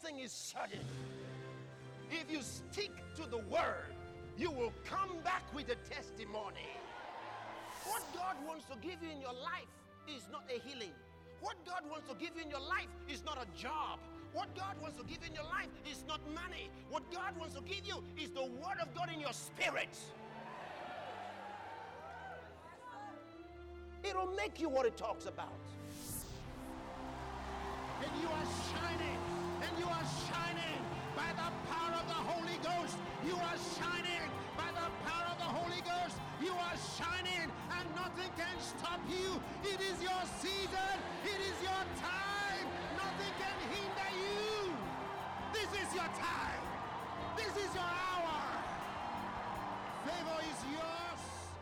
thing is certain. If you stick to the word, you will come back with a testimony. What God wants to give you in your life is not a healing. What God wants to give you in your life is not a job. What God wants to give you in your life is not money. What God wants to give you is the word of God in your spirit. It'll make you what it talks about. And you are shining. And you are shining by the power of the Holy Ghost. You are shining by the power of the Holy Ghost. You are shining and nothing can stop you. It is your season. It is your time. Nothing can hinder you. This is your time. This is your hour. Favor is yours.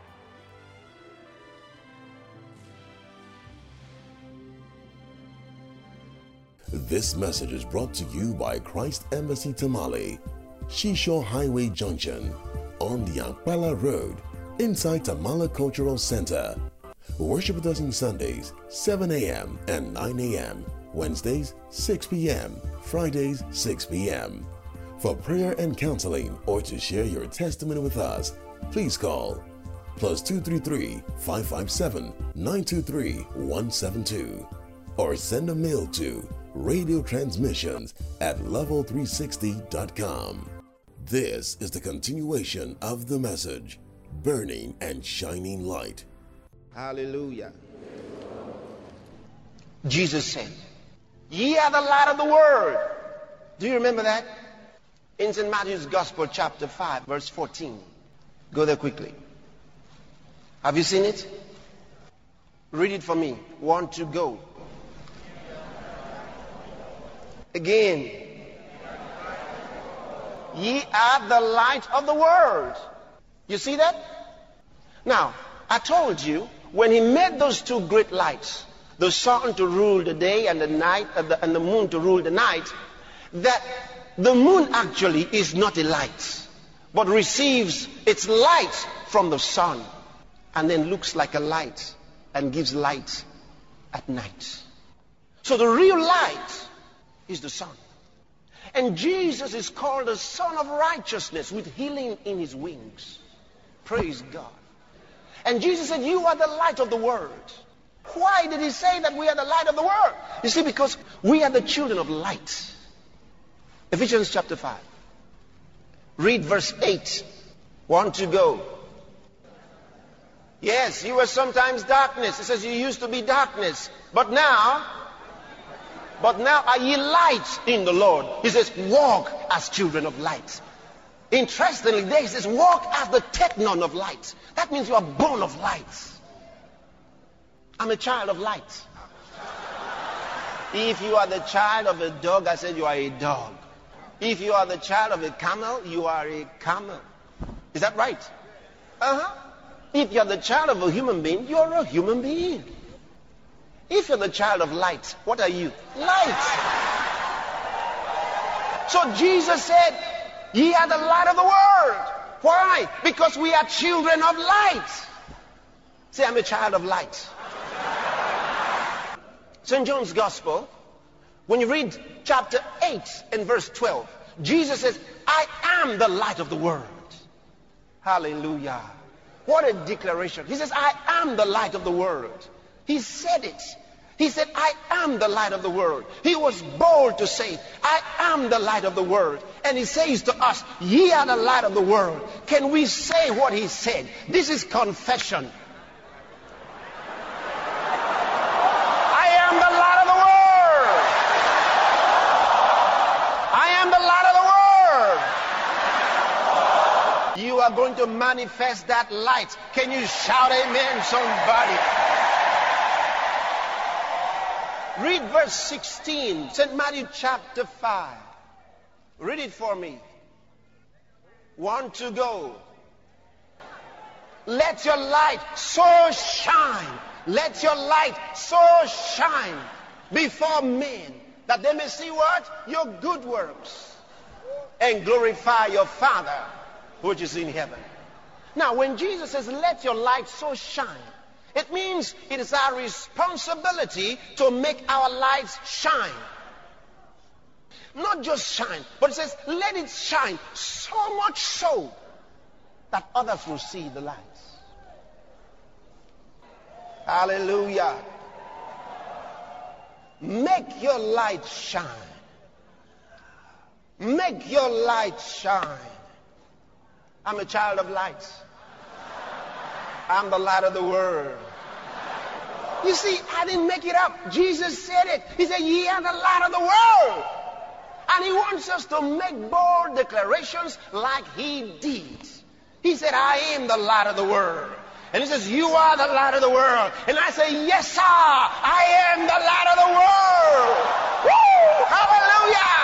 This message is brought to you by Christ Embassy Tamale, Shishore Highway Junction, on the Ampala Road, inside Tamale Cultural Center. Worship with us on Sundays, 7 a.m. and 9 a.m., Wednesdays, 6 p.m., Fridays, 6 p.m. For prayer and counseling or to share your testimony with us, please call +233 557 923 172 or send a mail to radiotransmissions@level360.com. This is the continuation of the message, Burning and Shining Light. Hallelujah. Jesus said, ye are the light of the world. Do you remember that? In St. Matthew's Gospel, chapter 5, verse 14. Go there quickly. Have you seen it? Read it for me. 1, 2, go. Again. Ye are the light of the world. You see that? Now, I told you, when he made those two great lights, the sun to rule the day and the night, and the moon to rule the night, that the moon actually is not a light, but receives its light from the sun, and then looks like a light and gives light at night. So the real light is the sun. And Jesus is called the Son of Righteousness with healing in his wings. Praise God. And Jesus said, you are the light of the world. Why did he say that we are the light of the world? You see, because we are the children of light. Ephesians chapter 5. Read verse 8. 1 to go. Yes, you were sometimes darkness. It says you used to be darkness. But now are ye light in the Lord. He says, walk as children of light. Interestingly, there he says, walk as the technon of light. That means you are born of light. I'm a child of light. If you are the child of a dog, I said you are a dog. If you are the child of a camel, you are a camel. Is that right? If you are the child of a human being, you are a human being. If you're the child of light, what are you? Light. So Jesus said, ye are the light of the world. Why? Because we are children of light. Say, I'm a child of light. St. John's Gospel, when you read chapter 8 and verse 12, Jesus says, I am the light of the world. Hallelujah. What a declaration. He says, I am the light of the world. He said it. He said, I am the light of the world. He was bold to say, I am the light of the world. And he says to us, ye are the light of the world. Can we say what he said? This is confession. I am the light of the world. I am the light of the world. You are going to manifest that light. Can you shout amen, somebody? Read verse 16, St. Matthew chapter 5. Read it for me. 1 to go. Let your light so shine. Let your light so shine before men that they may see what? Your good works and glorify your Father which is in heaven. Now, when Jesus says, let your light so shine, it means it is our responsibility to make our lights shine. Not Not just shine, but it says, let it shine so much so that others will see the light. Hallelujah. Make your light shine. Make your light shine. I'm a child of light. I'm the light of the world. You see, I didn't make it up. Jesus said it. He said, ye are the light of the world. And he wants us to make bold declarations like he did. He said, I am the light of the world. And he says, you are the light of the world. And I say, yes, sir, I am the light of the world. Woo! Hallelujah!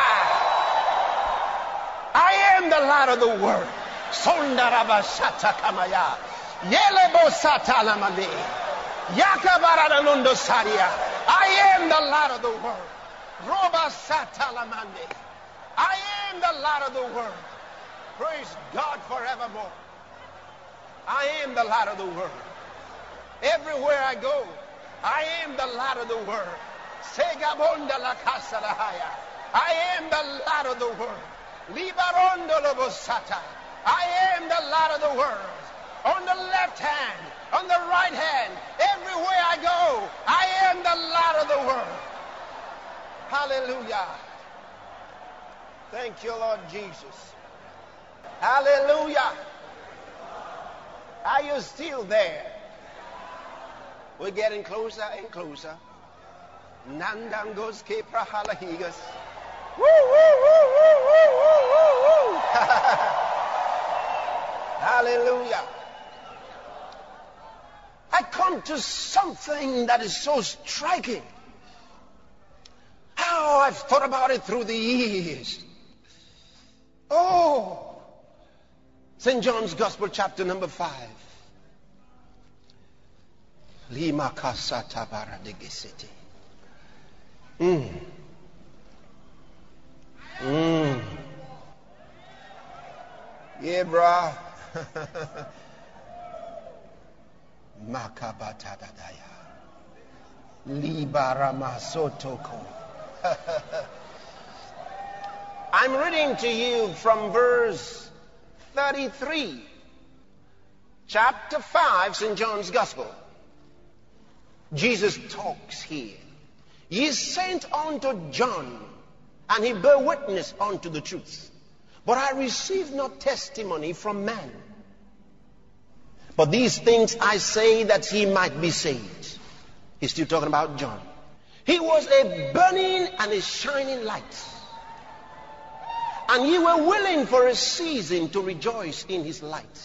I am the light of the world. Sondarabashata kamaya. Yelebo satalamande. Yakabarananundo saria. I am the light of the world. Roba satalamande. I am the light of the world. Praise God forevermore. I am the light of the world. Everywhere I go, I am the light of the world. Segabonda la casa la haya. I am the light of the world. Libarondo lobosata. I am the light of the world. On the left hand, on the right hand, everywhere I go, I am the light of the world. Hallelujah. Thank you, Lord Jesus. Hallelujah. Are you still there? We're getting closer and closer. Nandangos ke prahalahigas. Woo, woo, woo, woo, woo, woo, woo, woo. Hallelujah. I come to something that is so striking. How I've thought about it through the years. Oh, St. John's Gospel, chapter number 5. Lima kasata baradegesete. Yeah, brah. Makabatadadaya. Libaramasotoko. I'm reading to you from verse 33, chapter 5, St. John's Gospel. Jesus talks here. Ye sent unto John, and he bare witness unto the truth. But I received not testimony from man. But these things I say that he might be saved. He's still talking about John. He was a burning and a shining light. And ye were willing for a season to rejoice in his light.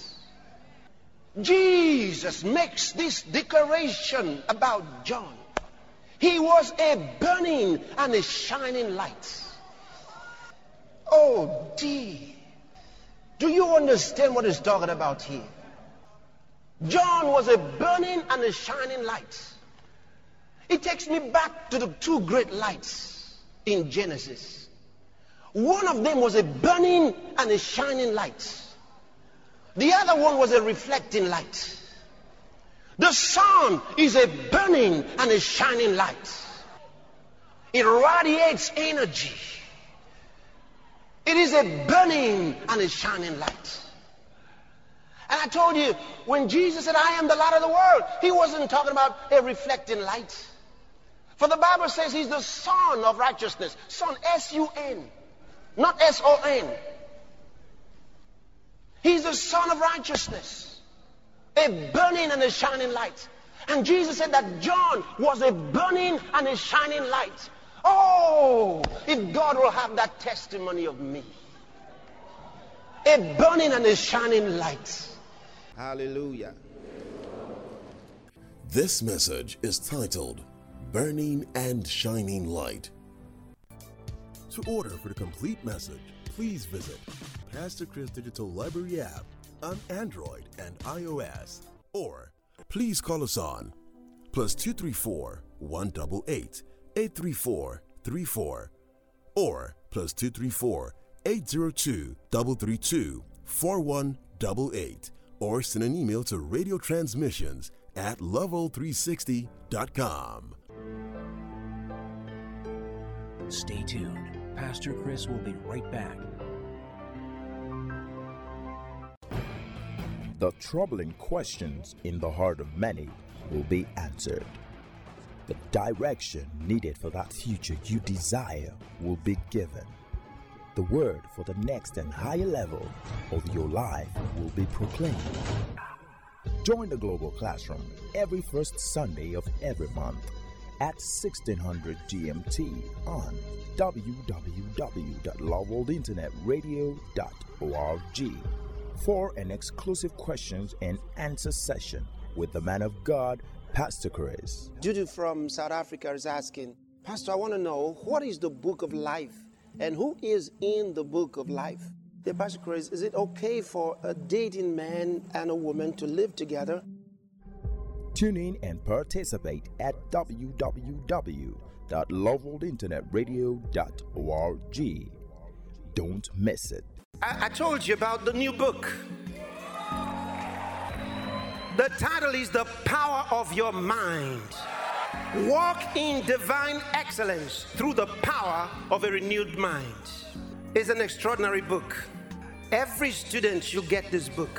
Jesus makes this declaration about John. He was a burning and a shining light. Oh dear. Do you understand what he's talking about here? John was a burning and a shining light. It takes me back to the two great lights in Genesis. One of them was a burning and a shining light. The other one was a reflecting light. The sun is a burning and a shining light. It radiates energy. It is a burning and a shining light. And I told you, when Jesus said, I am the light of the world, he wasn't talking about a reflecting light. For the Bible says he's the Son of righteousness. Son, S-U-N, not S-O-N. He's the Son of righteousness, a burning and a shining light. And Jesus said that John was a burning and a shining light. Oh, if God will have that testimony of me. A burning and a shining light. Hallelujah. This message is titled Burning and Shining Light. To order for the complete message, please visit Pastor Chris Digital Library app on Android and iOS, or please call us on +234 188 834 34 or +234 802 332 4188, or send an email to radiotransmissions@level360.com. Stay tuned. Pastor Chris will be right back. The troubling questions in the heart of many will be answered. The direction needed for that future you desire will be given. The word for the next and higher level of your life will be proclaimed. Join the Global Classroom every first Sunday of every month at 1600 GMT on www.loveworldinternetradio.org for an exclusive questions and answer session with the man of God, Pastor Chris. Judy from South Africa is asking, Pastor, I want to know, what is the book of life and who is in the book of life? Dear Pastor Chris, is it okay for a dating man and a woman to live together? Tune in and participate at www.loveworldinternetradio.org. Don't miss it. I told you about the new book. The title is The Power of Your Mind. Walk in divine excellence through the power of a renewed mind. It's an extraordinary book. Every student should get this book.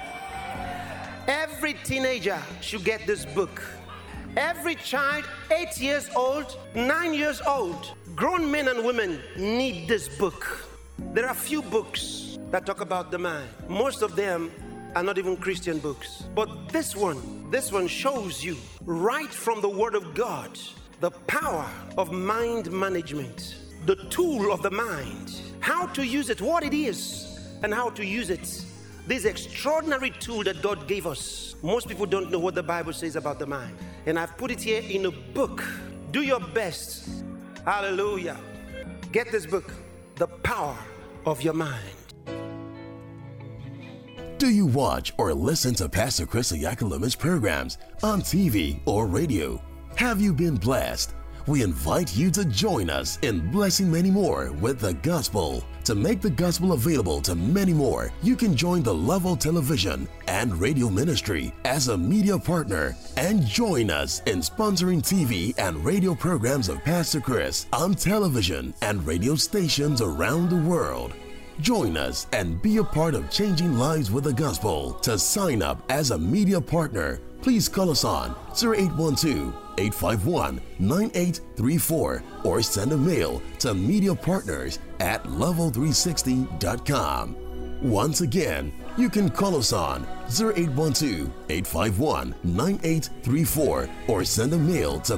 Every teenager should get this book. Every child, 8 years old, 9 years old, grown men and women need this book. There are few books that talk about the mind. Most of them are not even Christian books. But this one shows you right from the Word of God the power of mind management, the tool of the mind, how to use it, what it is, and how to use it. This extraordinary tool that God gave us. Most people don't know what the Bible says about the mind. And I've put it here in a book. Do your best. Hallelujah. Get this book, The Power of Your Mind. Do you watch or listen to Pastor Chris Oyakhilolu's programs on TV or radio? Have you been blessed? We invite you to join us in blessing many more with the gospel. To make the gospel available to many more, you can join the Level Television and Radio Ministry as a media partner and join us in sponsoring TV and radio programs of Pastor Chris on television and radio stations around the world. Join us and be a part of changing lives with the gospel. To sign up as a media partner, please call us on 0812-851-9834 or send a mail to mediapartners@level360.com. Once again, you can call us on 0812-851-9834 or send a mail to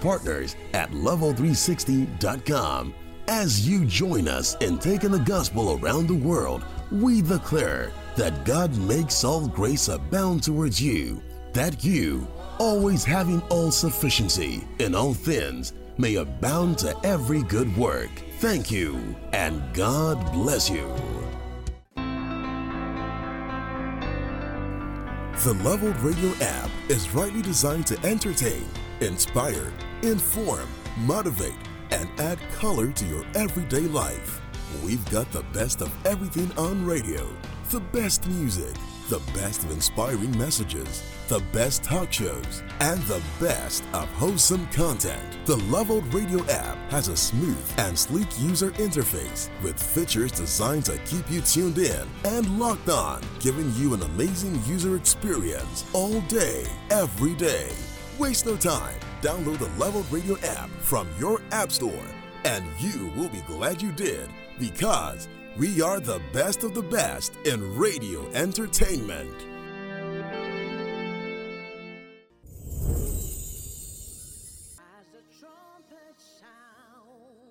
mediapartners@level360.com. As you join us in taking the gospel around the world, we declare that God makes all grace abound towards you, that you, always having all sufficiency in all things, may abound to every good work. Thank you, and God bless you. The Leveled Radio app is rightly designed to entertain, inspire, inform, motivate, and add color to your everyday life. We've got the best of everything on radio, the best music, the best of inspiring messages, the best talk shows, and the best of wholesome content. The Leveled Radio app has a smooth and sleek user interface with features designed to keep you tuned in and locked on, giving you an amazing user experience all day, every day. Waste no time. Download the Leveled Radio app from your app store, and you will be glad you did, because we are the best of the best in radio entertainment. As the trumpet sound,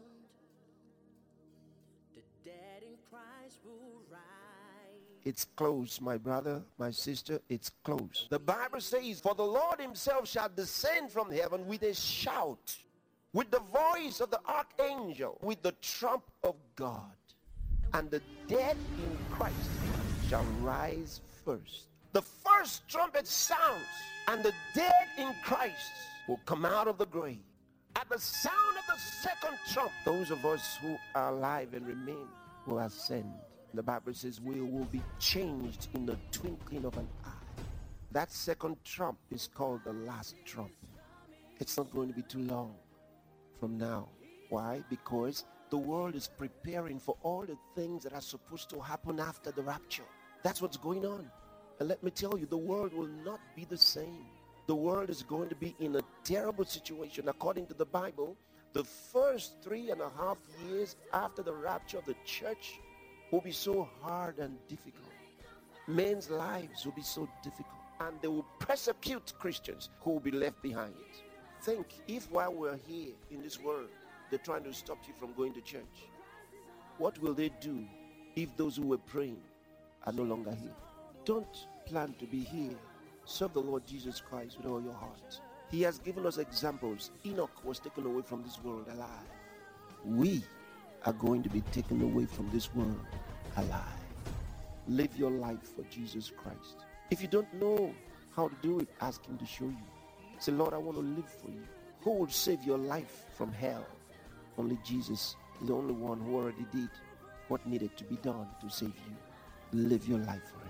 the dead in Christ will rise. It's close, my brother, my sister, it's close. The Bible says, for the Lord himself shall descend from heaven with a shout, with the voice of the archangel, with the trump of God. And the dead in Christ shall rise first. The first trumpet sounds, and the dead in Christ will come out of the grave. At the sound of the second trump, those of us who are alive and remain will ascend. The Bible says we will be changed in the twinkling of an eye. That second trump is called the last trump. It's not going to be too long from now. Why? Because The world is preparing for all the things that are supposed to happen after the rapture. That's what's going on. And let me tell you, the world will not be the same. The world is going to be in a terrible situation. According to the Bible, the first 3.5 years after the rapture of the church will be so hard and difficult. Men's lives will be so difficult. And they will persecute Christians who will be left behind. Think, if while we're here in this world, they're trying to stop you from going to church, what will they do if those who were praying are no longer here? Don't plan to be here. Serve the Lord Jesus Christ with all your heart. He has given us examples. Enoch was taken away from this world alive. We are going to be taken away from this world alive. Live your life for Jesus Christ. If you don't know how to do it, ask him to show you. Say, Lord, I want to live for you. Who will save your life from hell? Only Jesus is the only one who already did what needed to be done to save you. Live your life for him.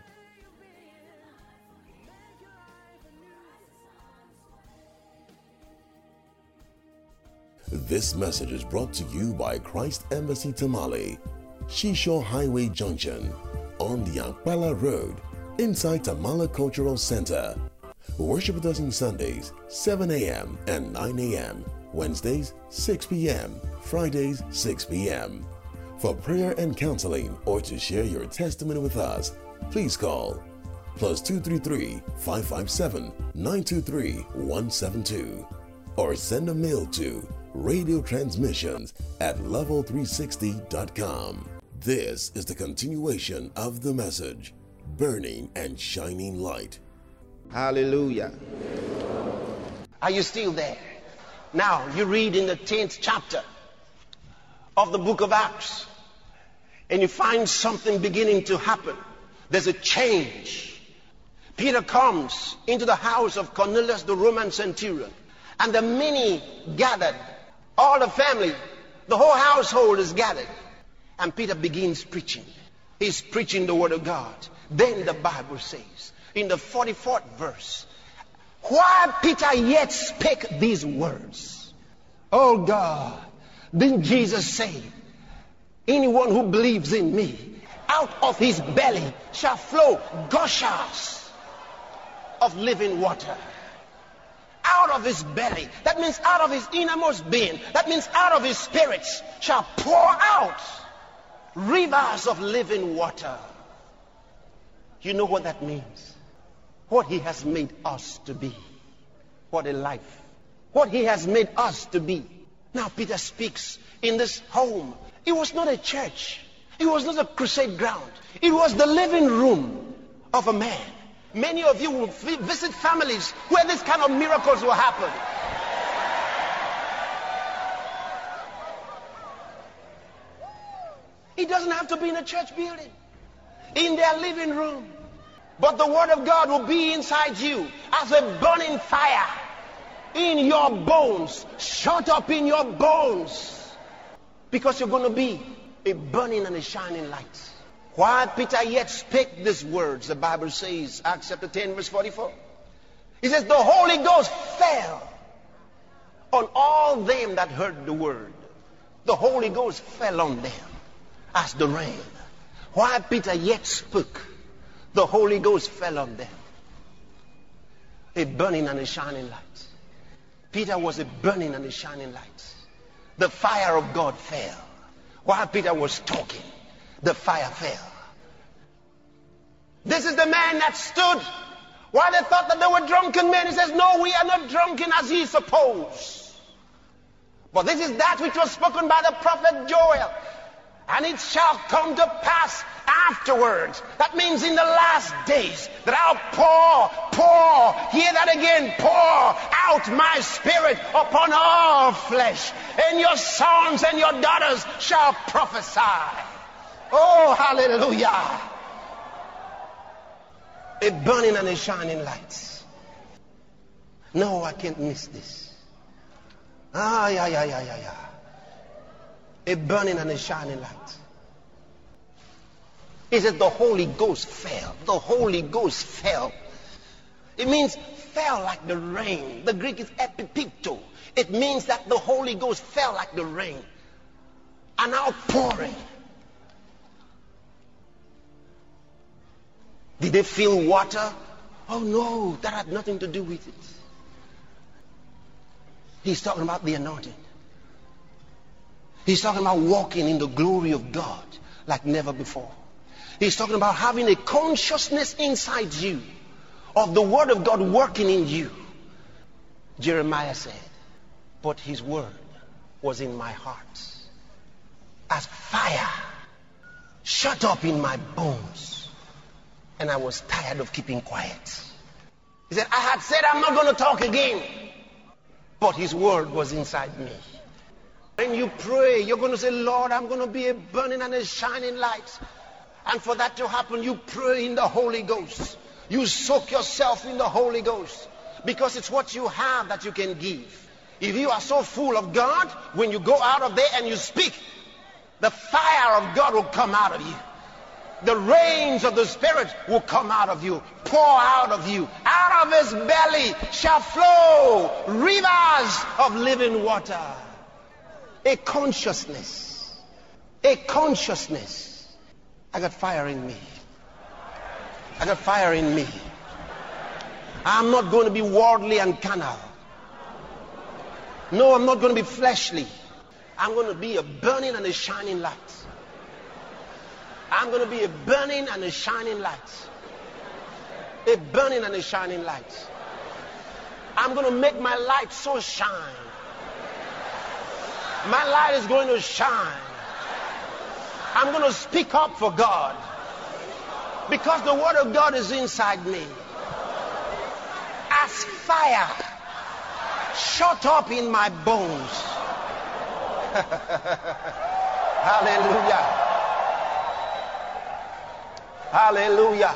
This message is brought to you by Christ Embassy Tamale, Seashore Highway Junction, on the Akpala Road, inside Tamale Cultural Center. Worship with us on Sundays, 7 a.m. and 9 a.m., Wednesdays, 6 p.m., Fridays, 6 p.m. For prayer and counseling or to share your testimony with us, please call +233 557 923 172 or send a mail to radiotransmissions@level360.com. This is the continuation of the message, Burning and Shining Light. Hallelujah. Are you still there? Now, you read in the 10th chapter of the book of Acts, and you find something beginning to happen. There's a change. Peter comes into the house of Cornelius, the Roman centurion, and the many gathered. All the family, the whole household is gathered. And Peter begins preaching. He's preaching the word of God. Then the Bible says, in the 44th verse, while Peter yet spake these words, oh God, didn't Jesus say, anyone who believes in me, out of his belly shall flow gushers of living water. Out of his belly, that means out of his innermost being, that means out of his spirits shall pour out rivers of living water. You know what that means? What he has made us to be. What a life. What he has made us to be. Now Peter speaks in this home. It was not a church. It was not a crusade ground. It was the living room of a man. Many of you will visit families where this kind of miracles will happen. It doesn't have to be in a church building. In their living room. But the word of God will be inside you as a burning fire in your bones. Shut up in your bones. Because you're going to be a burning and a shining light. While Peter yet spake these words, the Bible says, Acts chapter 10, verse 44. He says, the Holy Ghost fell on all them that heard the word. The Holy Ghost fell on them as the rain. While Peter yet spoke, the Holy Ghost fell on them. A burning and a shining light. Peter was a burning and a shining light. The fire of God fell. While Peter was talking, the fire fell. This is the man that stood while they thought that they were drunken men. He says, no, we are not drunken as ye suppose. But this is that which was spoken by the prophet Joel. And it shall come to pass afterwards. That means in the last days that I'll pour, hear that again, pour out my spirit upon all flesh. And your sons and your daughters shall prophesy. Oh, hallelujah. A burning and a shining light. No, I can't miss this. A burning and a shining light. He said the Holy Ghost fell. The Holy Ghost fell. It means fell like the rain. The Greek is epipicto. It means that the Holy Ghost fell like the rain. an outpouring. Did they feel water? Oh no, that had nothing to do with it. He's talking about the anointing. He's talking about walking in the glory of God like never before. He's talking about having a consciousness inside you of the word of God working in you. Jeremiah said, but his word was in my heart as fire shut up in my bones, and I was tired of keeping quiet. He said, I had said I'm not going to talk again, but his word was inside me. When you pray, you're going to say, Lord, I'm going to be a burning and a shining light. And for that to happen, you pray in the Holy Ghost. You soak yourself in the Holy Ghost, because it's what you have that you can give. If you are so full of God, when you go out of there and you speak, the fire of God will come out of you. The rains of the Spirit will come out of you, pour out of you. Out of his belly shall flow rivers of living water. A consciousness. A consciousness. I got fire in me. I got fire in me. I'm not going to be worldly and carnal. No, I'm not going to be fleshly. I'm going to be a burning and a shining light. I'm going to be a burning and a shining light. A burning and a shining light. I'm going to make my light so shine. My light is going to shine. I'm going to speak up for God, because the word of God is inside me. As fire shut up in my bones. Hallelujah. Hallelujah.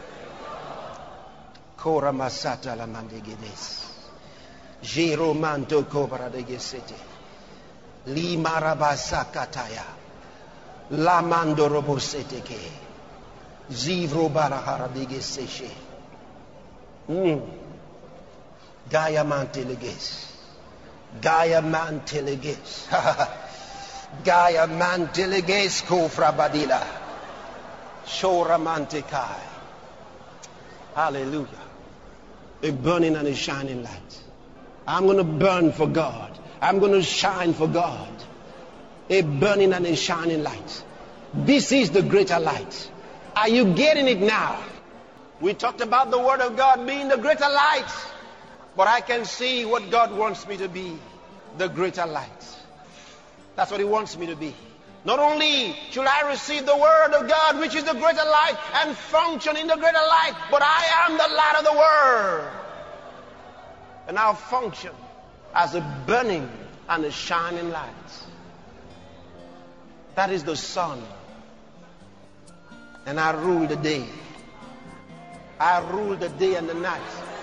Kora masata la mandegedes. Jiro manto kobra de gesete. Li marabasa kataya. La mando robosete ke. Zivro barahara de geseshe. Gaia manteleges. Gaia manteleges. Gaia manteleges kofra badila. Shora mantekai. Hallelujah. A burning and a shining light. I'm going to burn for God. I'm going to shine for God. A burning and a shining light. This is the greater light. Are you getting it now? We talked about the word of God being the greater light. But I can see what God wants me to be. The greater light. That's what he wants me to be. Not only should I receive the word of God, which is the greater light, and function in the greater light, but I am the light of the world. And I'll function as a burning and a shining light. That is the sun. And I rule the day. I rule the day and the night.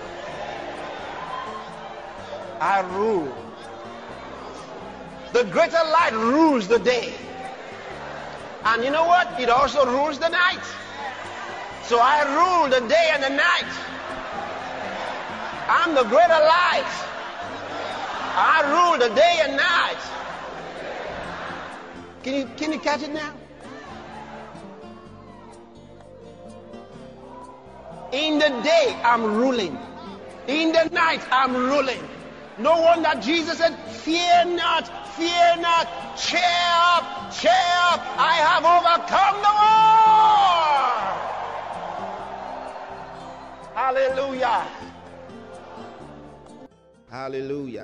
I rule. The greater light rules the day. And you know what? It also rules the night. So I rule the day and the night. I'm the greater light. I rule the day and night. Can you catch it now? In the day, I'm ruling. In the night, I'm ruling. No wonder Jesus said, fear not, cheer up, I have overcome the war. Hallelujah. Hallelujah.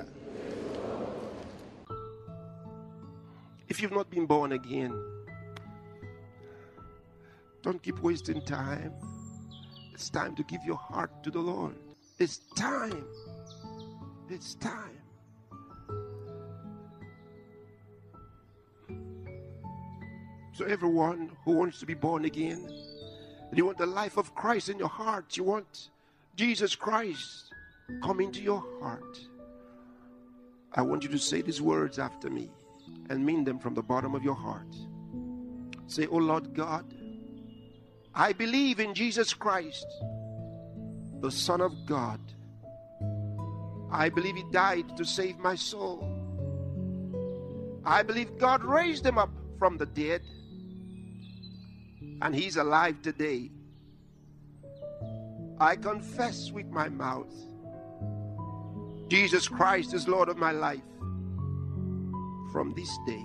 If you've not been born again, don't keep wasting time. It's time to give your heart to the Lord. It's time. It's time. So everyone who wants to be born again, and you want the life of Christ in your heart, you want Jesus Christ come into your heart, I want you to say these words after me and mean them from the bottom of your heart. Say, oh Lord God, I believe in Jesus Christ, the Son of God. I believe he died to save my soul. I believe God raised him up from the dead, and he's alive today. I confess with my mouth, Jesus Christ is Lord of my life. From this day,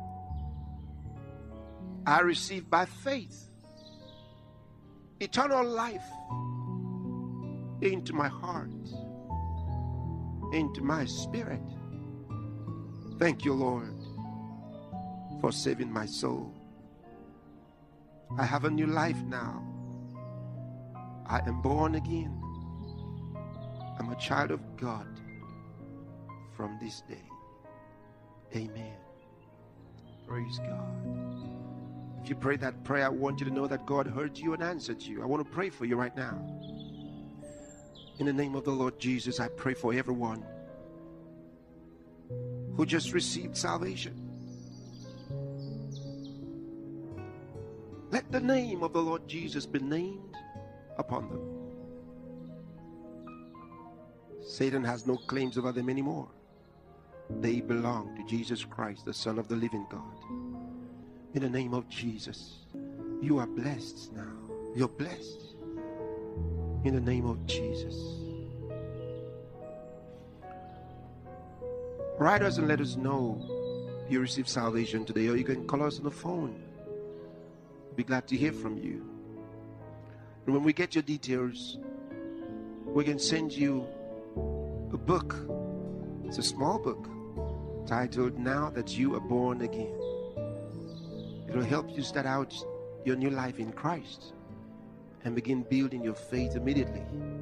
I receive by faith eternal life into my heart, into my spirit. Thank you, Lord, for saving my soul. I have a new life now. I am born again. I'm a child of God from this day. Amen. Praise God. If you pray that prayer, I want you to know that God heard you and answered you. I want to pray for you right now. In the name of the Lord Jesus, I pray for everyone who just received salvation. Let the name of the Lord Jesus be named upon them. Satan has no claims over them anymore. They belong to Jesus Christ, the Son of the living God. In the name of Jesus, you are blessed now. You're blessed. In the name of Jesus. Write us and let us know you received salvation today, or you can call us on the phone. We'll be glad to hear from you. And when we get your details, we can send you a book. It's a small book titled Now That You Are Born Again. It'll help you start out your new life in Christ and begin building your faith immediately.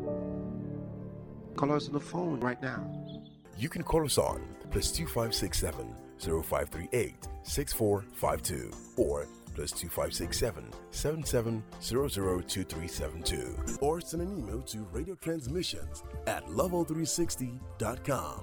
Call us on the phone right now. You can call us on +2567 0538 6452 or +2567 77002372 or send an email to radiotransmissions@level360.com.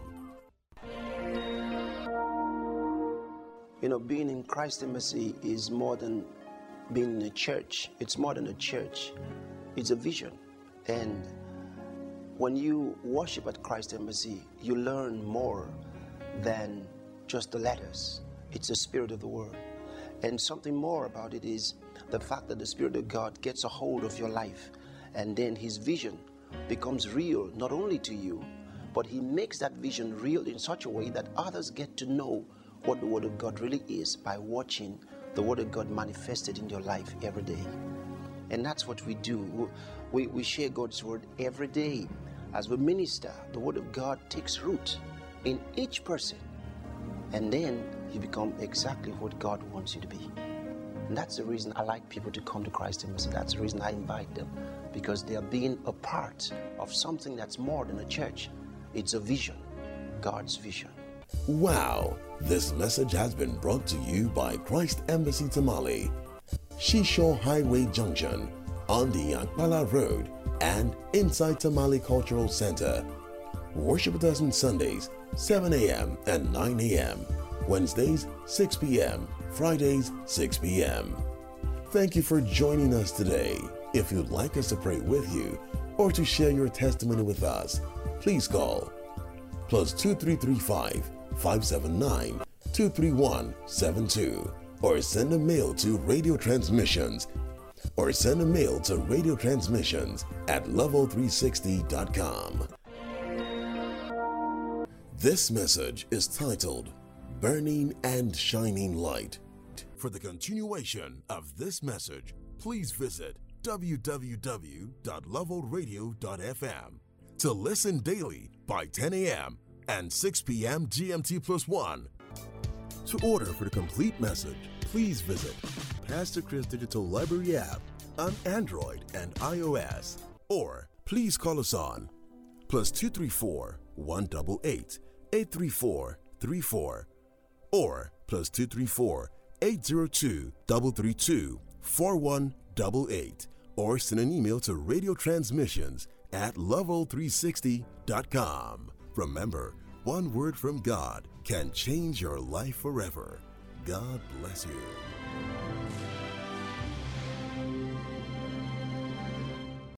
You know, being in Christ Embassy is more than being in a church. It's more than a church. It's a vision. And when you worship at Christ Embassy, you learn more than just the letters. It's the Spirit of the Word. And something more about it is the fact that the Spirit of God gets a hold of your life, and then His vision becomes real, not only to you, but He makes that vision real in such a way that others get to know what the Word of God really is by watching the Word of God manifested in your life every day. And that's what we do. We share God's Word every day. As we minister, the Word of God takes root in each person, and then you become exactly what God wants you to be. And that's the reason I like people to come to Christ Embassy. That's the reason I invite them, because they are being a part of something that's more than a church. It's a vision, God's vision. Wow! This message has been brought to you by Christ Embassy Tamale, Shisho Highway Junction, on the Akpala Road, and inside Tamale Cultural Center. Worship with us on Sundays, 7 a.m. and 9 a.m., Wednesdays, 6 p.m., Fridays, 6 p.m. Thank you for joining us today. If you'd like us to pray with you or to share your testimony with us, please call +2335 579 23172 or send a mail to Radio Transmissions @level360.com. This message is titled Burning and Shining Light. For the continuation of this message, please visit www.levelradio.fm to listen daily by 10 a.m. and 6 p.m. GMT+1. To order for the complete message, please visit Pastor Chris Digital Library app on Android and iOS, or please call us on +234 188 834 34 or +234 802 332 4188, or send an email to radiotransmissions@level360.com. Remember, one word from God can change your life forever. God bless you.